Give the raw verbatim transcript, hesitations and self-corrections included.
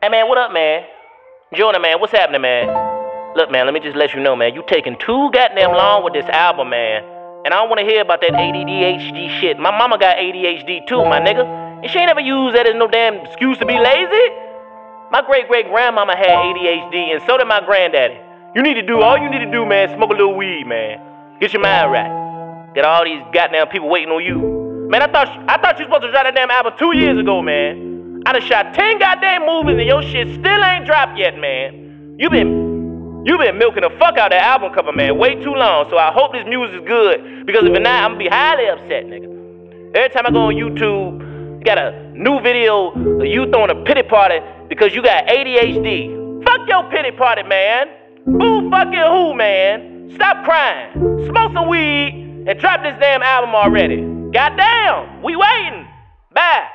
Hey man, what up, man? Jonah, man, what's happening, man? Look, man, let me just let you know, man. You taking too goddamn long with this album, man. And I don't want to hear about that A D H D shit. My mama got A D H D too, my nigga. And she ain't ever used that as no damn excuse to be lazy. My great-great-grandmama had A D H D, and so did my granddaddy. You need to do, all you need to do, man, smoke a little weed, man. Get your mind right. Get all these goddamn people waiting on you. Man, I thought I thought you supposed to drop that damn album two years ago, man. I done shot ten goddamn movies and your shit still ain't dropped yet, man. You been, you been milking the fuck out of that album cover, man, way too long. So I hope this music is good, because if it's not, I'm gonna be highly upset, nigga. Every time I go on YouTube, you got a new video of you throwing a pity party because you got A D H D. Fuck your pity party, man. Boo fucking who, man? Stop crying. Smoke some weed and drop this damn album already. Goddamn, we waiting. Bye.